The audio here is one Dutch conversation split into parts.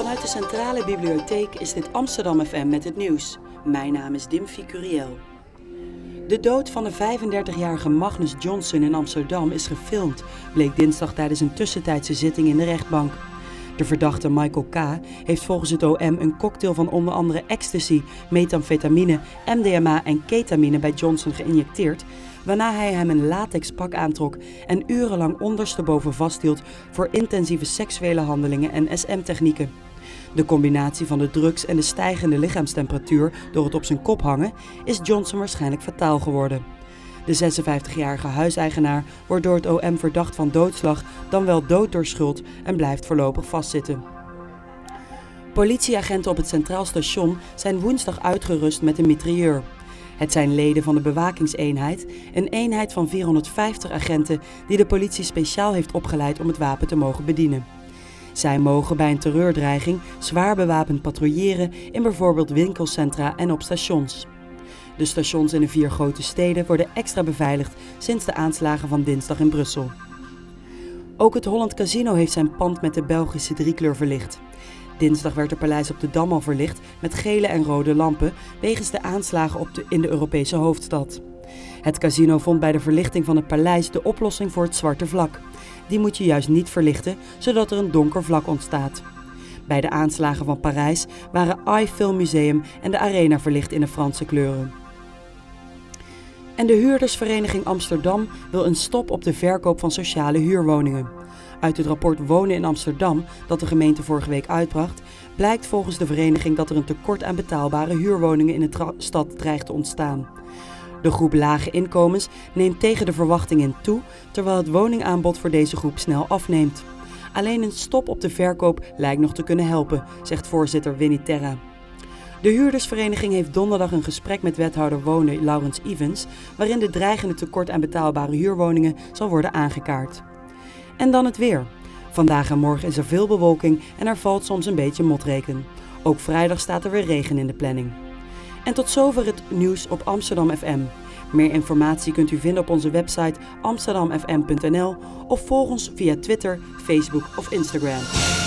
Vanuit de Centrale Bibliotheek is dit Amsterdam FM met het nieuws. Mijn naam is Dimfie Curiel. De dood van de 35-jarige Magnus Johnson in Amsterdam is gefilmd, bleek dinsdag tijdens een tussentijdse zitting in de rechtbank. De verdachte Michael K. heeft volgens het OM een cocktail van onder andere ecstasy, methamfetamine, MDMA en ketamine bij Johnson geïnjecteerd, waarna hij hem een latex pak aantrok en urenlang ondersteboven vasthield voor intensieve seksuele handelingen en SM-technieken. De combinatie van de drugs en de stijgende lichaamstemperatuur door het op zijn kop hangen is Johnson waarschijnlijk fataal geworden. De 56-jarige huiseigenaar wordt door het OM verdacht van doodslag, dan wel dood door schuld en blijft voorlopig vastzitten. Politieagenten op het Centraal Station zijn woensdag uitgerust met een mitrailleur. Het zijn leden van de bewakingseenheid, een eenheid van 450 agenten die de politie speciaal heeft opgeleid om het wapen te mogen bedienen. Zij mogen bij een terreurdreiging zwaar bewapend patrouilleren in bijvoorbeeld winkelcentra en op stations. De stations in de 4 grote steden worden extra beveiligd sinds de aanslagen van dinsdag in Brussel. Ook het Holland Casino heeft zijn pand met de Belgische driekleur verlicht. Dinsdag werd het paleis op de Dam al verlicht met gele en rode lampen wegens de aanslagen in de Europese hoofdstad. Het casino vond bij de verlichting van het paleis de oplossing voor het zwarte vlak. Die moet je juist niet verlichten, zodat er een donker vlak ontstaat. Bij de aanslagen van Parijs waren iFilm Museum en de Arena verlicht in de Franse kleuren. En de huurdersvereniging Amsterdam wil een stop op de verkoop van sociale huurwoningen. Uit het rapport Wonen in Amsterdam, dat de gemeente vorige week uitbracht, blijkt volgens de vereniging dat er een tekort aan betaalbare huurwoningen in de stad dreigt te ontstaan. De groep lage inkomens neemt tegen de verwachtingen toe, terwijl het woningaanbod voor deze groep snel afneemt. Alleen een stop op de verkoop lijkt nog te kunnen helpen, zegt voorzitter Winnie Terra. De huurdersvereniging heeft donderdag een gesprek met wethouder Wonen Laurens Evans, waarin de dreigende tekort aan betaalbare huurwoningen zal worden aangekaart. En dan het weer. Vandaag en morgen is er veel bewolking en er valt soms een beetje motregen. Ook vrijdag staat er weer regen in de planning. En tot zover het nieuws op Amsterdam FM. Meer informatie kunt u vinden op onze website amsterdamfm.nl of volg ons via Twitter, Facebook of Instagram.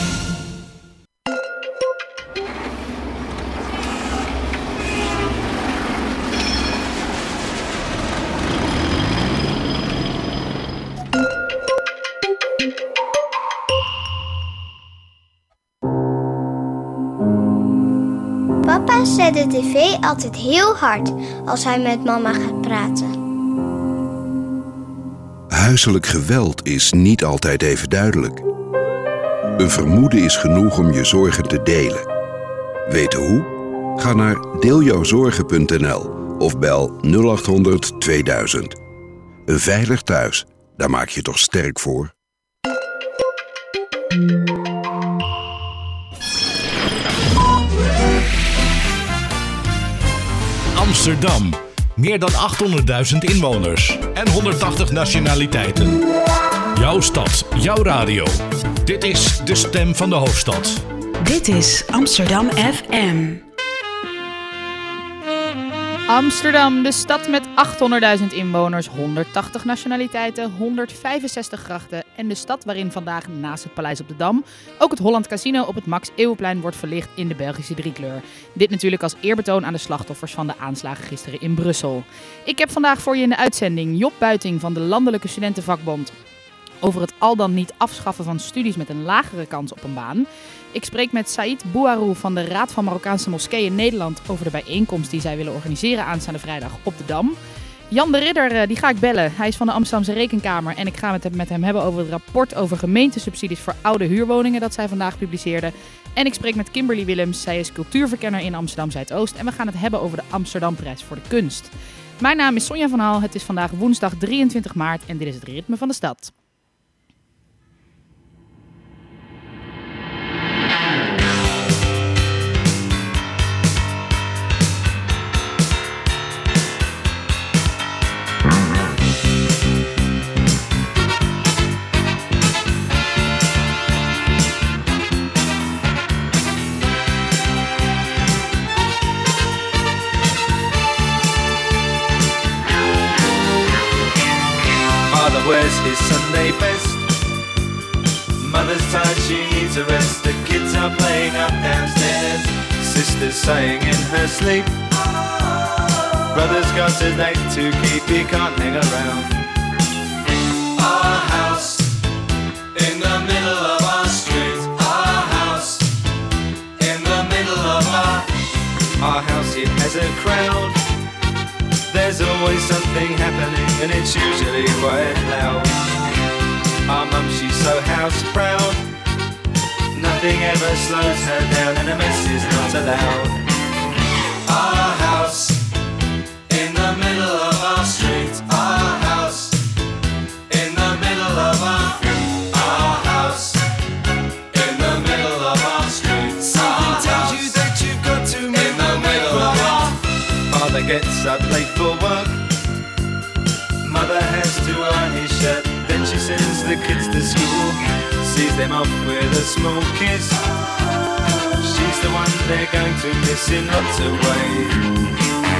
Papa zet de tv altijd heel hard als hij met mama gaat praten. Huiselijk geweld is niet altijd even duidelijk. Een vermoeden is genoeg om je zorgen te delen. Weten hoe? Ga naar deeljouwzorgen.nl of bel 0800 2000. Een veilig thuis, daar maak je toch sterk voor? Amsterdam. Meer dan 800.000 inwoners en 180 nationaliteiten. Jouw stad, jouw radio. Dit is de stem van de hoofdstad. Dit is Amsterdam FM. Amsterdam, de stad met 800.000 inwoners, 180 nationaliteiten, 165 grachten en de stad waarin vandaag naast het Paleis op de Dam ook het Holland Casino op het Max Eeuwenplein wordt verlicht in de Belgische driekleur. Dit natuurlijk als eerbetoon aan de slachtoffers van de aanslagen gisteren in Brussel. Ik heb vandaag voor je in de uitzending Job Buiting van de Landelijke Studentenvakbond over het al dan niet afschaffen van studies met een lagere kans op een baan. Ik spreek met Saïd Bouharou van de Raad van Marokkaanse Moskeeën Nederland over de bijeenkomst die zij willen organiseren aanstaande vrijdag op de Dam. Jan de Ridder, die ga ik bellen. Hij is van de Amsterdamse Rekenkamer en ik ga het met hem hebben over het rapport over gemeentesubsidies voor oude huurwoningen dat zij vandaag publiceerde. En ik spreek met Kimberly Willems, zij is cultuurverkenner in Amsterdam Zuidoost en we gaan het hebben over de Amsterdamprijs voor de kunst. Mijn naam is Sonja van Haal, het is vandaag woensdag 23 maart en dit is het ritme van de stad. Wears his Sunday best. Mother's tired, she needs a rest. The kids are playing up downstairs. Sister's sighing in her sleep. Brother's got a date to keep, he can't hang around. Our house in the middle of our street. Our house in the middle of our house, it has a crowd. There's always something happening and it's usually quite loud. Our mum, she's so house proud. Nothing ever slows her down and a mess is not allowed. Our house in the middle of our street. Our house in the middle of our house in the middle of our street. Something tells you that you've got to move in the middle of our. Father gets up late for work. Mother has to iron his shirt. Then she sends the kids to school. Sees them off with a small kiss. She's the one they're going to miss in lots of ways.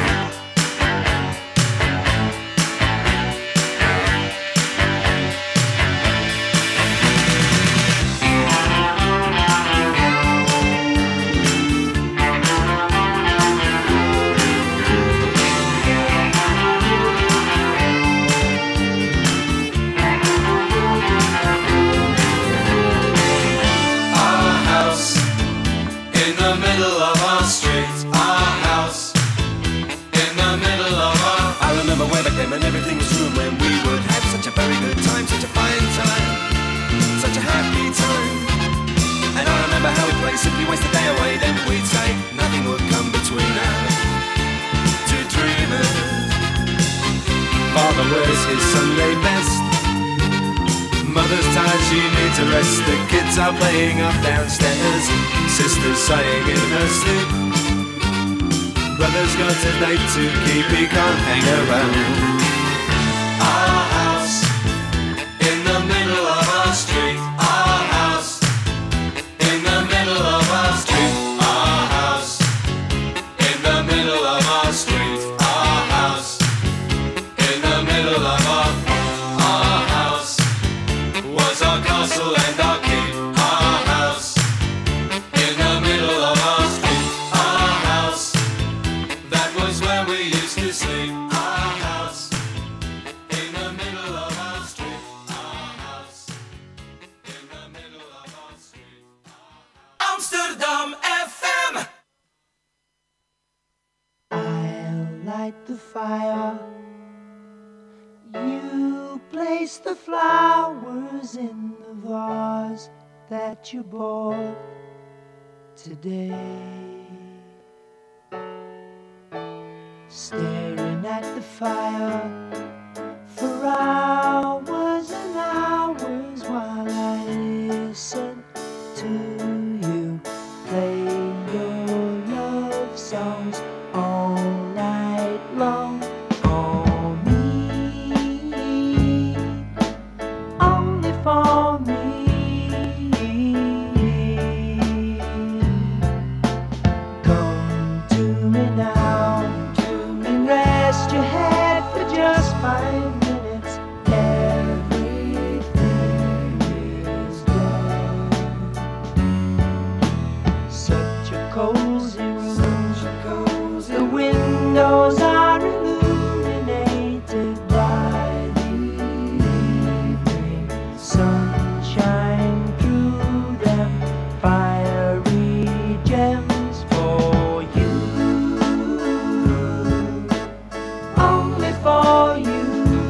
And everything was true when we would have such a very good time, such a fine time, such a happy time. And I remember how we'd play, simply waste the day away. Then we'd say nothing would come between us, two dreamers. Father wears his Sunday best. Mother's tired, she needs a rest. The kids are playing up downstairs. Sister's sighing in her sleep. Brother's got a date to keep, he can't hang around. Our house in the middle of our street. Our house in the middle of our street. Our house in the middle of our street. Our house in the middle of our house was our castle and our keep. Our house in the middle of our street. Our house, that was where we used to sleep. Our house in the middle of our street. Our house in the middle of our street. Amsterdam FM. I'll light the fire. You place the flowers in the vase that you bought today. Staring at the fire for hours and hours while I listen to you play your love songs all night long. For me, only for me. Come to me now, rest your head for just 5 minutes. Everything is done. Such a cozy room. The windows are illuminated by the evening sunshine through them. Fiery gems for you. Only for you.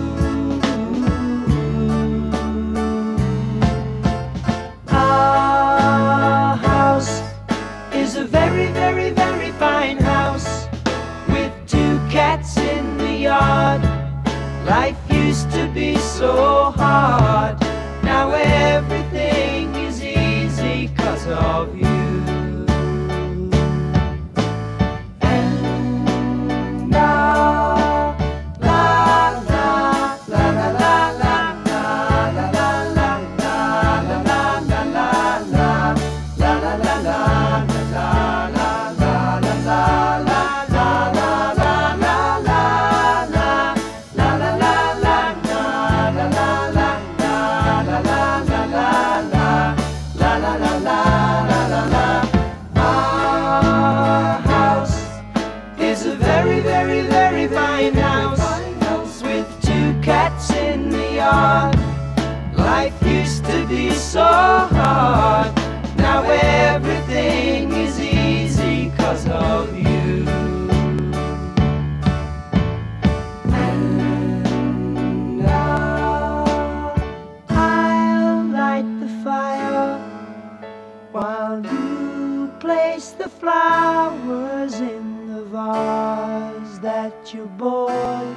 Our house is a very, very, very fine house with 2 cats in the yard. Life used to be so hard. Now everything is easy 'cause of you. And now la la la while you place the flowers in the vase that you bought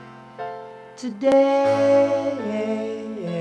today.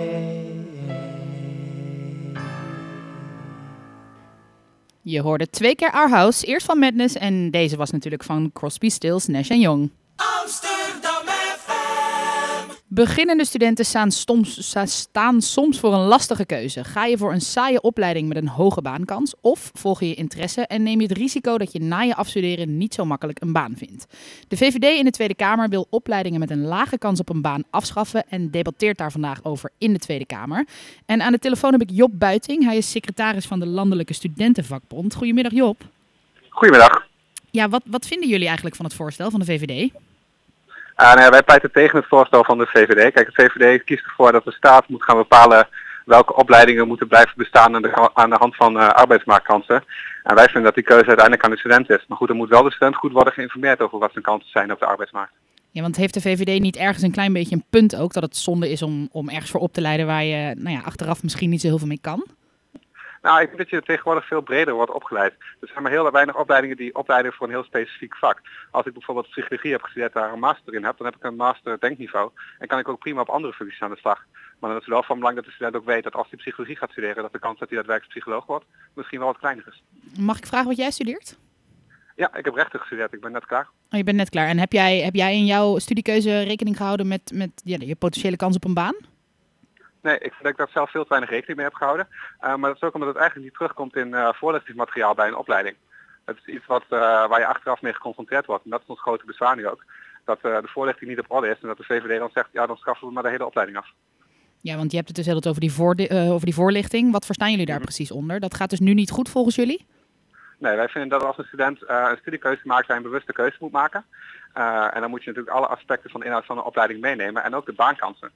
Je hoorde 2 keer Our House, eerst van Madness en deze was natuurlijk van Crosby, Stills, Nash & Young. Amsterdam FM. Beginnende studenten staan soms voor een lastige keuze. Ga je voor een saaie opleiding met een hoge baankans of volg je je interesse en neem je het risico dat je na je afstuderen niet zo makkelijk een baan vindt? De VVD in de Tweede Kamer wil opleidingen met een lage kans op een baan afschaffen en debatteert daar vandaag over in de Tweede Kamer. En aan de telefoon heb ik Job Buiting. Hij is secretaris van de Landelijke Studentenvakbond. Goedemiddag Job. Goedemiddag. Ja, wat vinden jullie eigenlijk van het voorstel van de VVD? Wij pleiten tegen het voorstel van de VVD. Kijk, de VVD kiest ervoor dat de staat moet gaan bepalen welke opleidingen moeten blijven bestaan aan de hand van arbeidsmarktkansen. En wij vinden dat die keuze uiteindelijk aan de student is. Maar goed, dan moet wel de student goed worden geïnformeerd over wat zijn kansen zijn op de arbeidsmarkt. Ja, want heeft de VVD niet ergens een klein beetje een punt ook dat het zonde is om ergens voor op te leiden waar je achteraf misschien niet zo heel veel mee kan? Nou, ik denk dat je tegenwoordig veel breder wordt opgeleid. Er zijn maar heel weinig opleidingen die opleiden voor een heel specifiek vak. Als ik bijvoorbeeld psychologie heb gestudeerd, daar een master in heb, dan heb ik een master denkniveau. En kan ik ook prima op andere functies aan de slag. Maar dan is het wel van belang dat de student ook weet dat als hij psychologie gaat studeren, dat de kans dat hij daadwerkelijk psycholoog wordt misschien wel wat kleiner is. Mag ik vragen wat jij studeert? Ja, ik heb rechten gestudeerd. Ik ben net klaar. Oh, je bent net klaar. En heb jij in jouw studiekeuze rekening gehouden met je potentiële kans op een baan? Nee, ik vind dat ik daar zelf veel te weinig rekening mee heb gehouden. Maar dat is ook omdat het eigenlijk niet terugkomt in voorlichtingsmateriaal bij een opleiding. Het is iets waar je achteraf mee geconfronteerd wordt. En dat is ons grote bezwaar nu ook. Dat de voorlichting niet op orde is en dat de VVD dan zegt, ja, dan schaffen we maar de hele opleiding af. Ja, want je hebt het dus heel over die voorlichting. Wat verstaan jullie daar precies onder? Dat gaat dus nu niet goed volgens jullie? Nee, wij vinden dat als een student een studiekeuze maakt, hij een bewuste keuze moet maken. En dan moet je natuurlijk alle aspecten van de inhoud van een opleiding meenemen en ook de baankansen.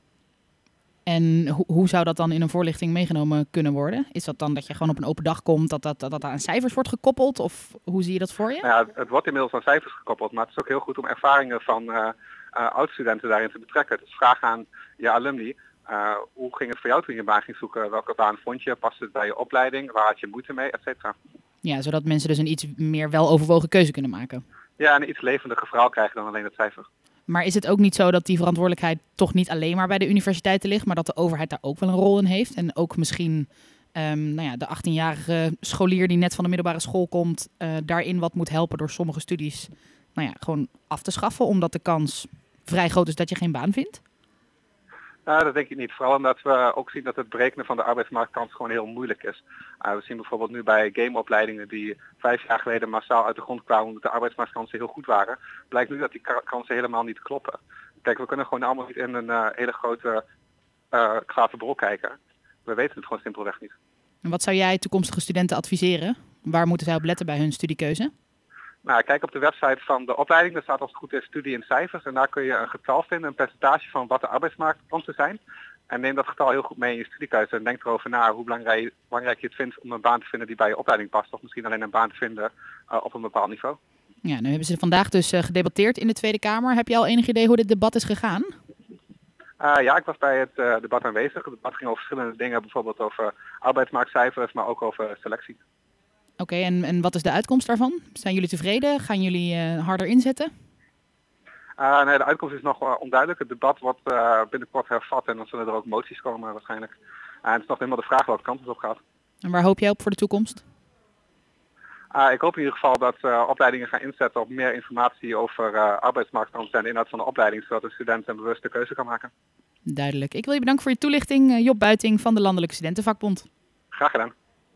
En hoe zou dat dan in een voorlichting meegenomen kunnen worden? Is dat dan dat je gewoon op een open dag komt, dat aan cijfers wordt gekoppeld? Of hoe zie je dat voor je? Nou ja, het wordt inmiddels aan cijfers gekoppeld, maar het is ook heel goed om ervaringen van oud-studenten daarin te betrekken. Dus vraag aan je alumni, hoe ging het voor jou toen je een baan ging zoeken? Welke baan vond je? Paste het bij je opleiding? Waar had je moeite mee? Et cetera. Ja, zodat mensen dus een iets meer weloverwogen keuze kunnen maken. Ja, en een iets levendiger verhaal krijgen dan alleen het cijfer. Maar is het ook niet zo dat die verantwoordelijkheid toch niet alleen maar bij de universiteiten ligt, maar dat de overheid daar ook wel een rol in heeft? En ook misschien de 18-jarige scholier die net van de middelbare school komt, daarin wat moet helpen door sommige studies gewoon af te schaffen, omdat de kans vrij groot is dat je geen baan vindt? Dat denk ik niet. Vooral omdat we ook zien dat het berekenen van de arbeidsmarktkans gewoon heel moeilijk is. We zien bijvoorbeeld nu bij gameopleidingen die 5 jaar geleden massaal uit de grond kwamen omdat de arbeidsmarktkansen heel goed waren. Blijkt nu dat die kansen helemaal niet kloppen. Kijk, we kunnen gewoon allemaal niet in een hele grote glazen bol kijken. We weten het gewoon simpelweg niet. En wat zou jij toekomstige studenten adviseren? Waar moeten zij op letten bij hun studiekeuze? Nou, kijk op de website van de opleiding, daar staat als het goed is studie in cijfers. En daar kun je een getal vinden, een percentage van wat de arbeidsmarktkansen zijn. En neem dat getal heel goed mee in je studiekeuze en denk erover na hoe belangrijk je het vindt om een baan te vinden die bij je opleiding past. Of misschien alleen een baan te vinden op een bepaald niveau. Ja, nu hebben ze vandaag dus gedebatteerd in de Tweede Kamer. Heb je al enig idee hoe dit debat is gegaan? Ja, ik was bij het debat aanwezig. Het debat ging over verschillende dingen, bijvoorbeeld over arbeidsmarktcijfers, maar ook over selectie. Oké, en wat is de uitkomst daarvan? Zijn jullie tevreden? Gaan jullie harder inzetten? Nee, de uitkomst is nog onduidelijk. Het debat wordt binnenkort hervat en dan zullen er ook moties komen waarschijnlijk. En het is nog helemaal de vraag welke kant het op gaat. En waar hoop jij op voor de toekomst? Ik hoop in ieder geval dat opleidingen gaan inzetten op meer informatie over arbeidsmarktkansen en de inhoud van de opleiding, zodat de student een bewuste keuze kan maken. Duidelijk. Ik wil je bedanken voor je toelichting, Job Buiting van de Landelijke Studentenvakbond. Graag gedaan.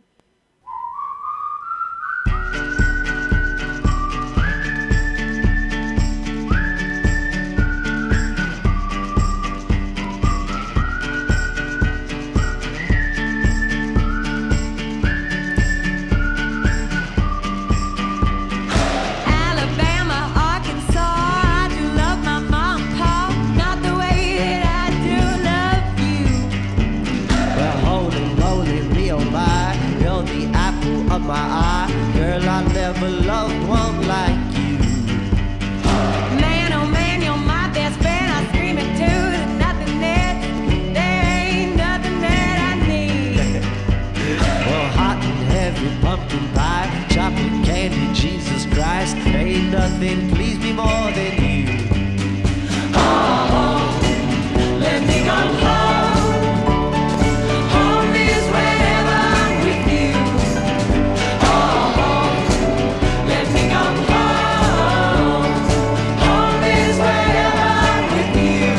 My eye, girl, I never loved one like you. Man, oh man, you're my best friend. I scream it too. There's nothing there ain't nothing that I need. Well, hot and heavy, pumpkin pie, chocolate candy, Jesus Christ. Ain't nothing please me more than you. Oh, let me come home. Home is wherever I'm with you. Oh, let me come home. Home is wherever I'm with you.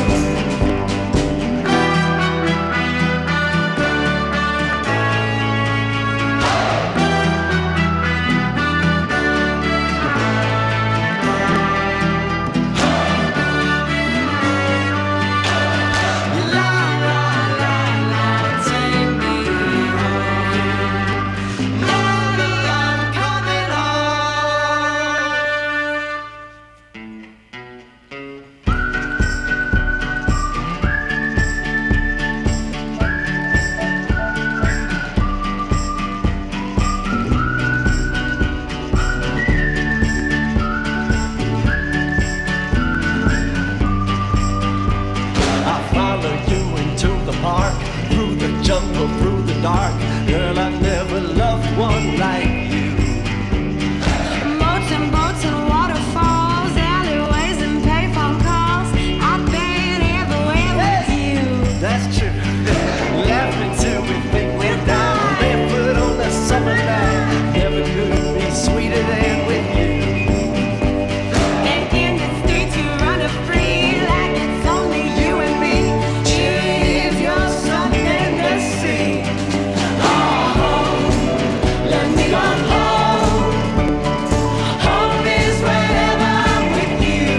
Park, through the jungle, through the dark. Girl, I never loved one like you. Boats and boats and waterfalls, alleyways and payphone calls. I've been everywhere with you. That's true. Laughing till we think we're down, barefoot on the summer night. Never could be sweeter than with you. And in the streets you run free like it's only you and me. If you're something to see. Oh, let me come home. Home is wherever I'm with you.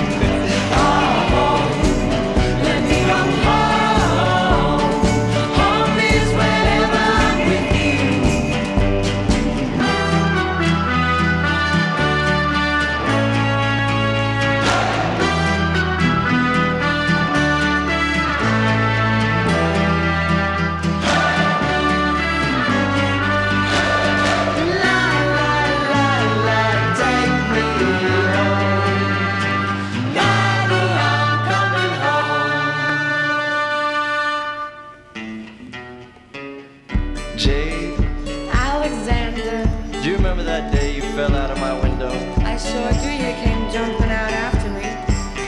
Oh, let me come home. Home is wherever I'm with you. Jade, Alexander, do you remember that day you fell out of my window? I sure do. You came jumping out after me.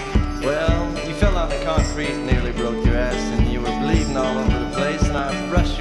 Well, you fell on the concrete and nearly broke your ass, and you were bleeding all over the place, and I rushed you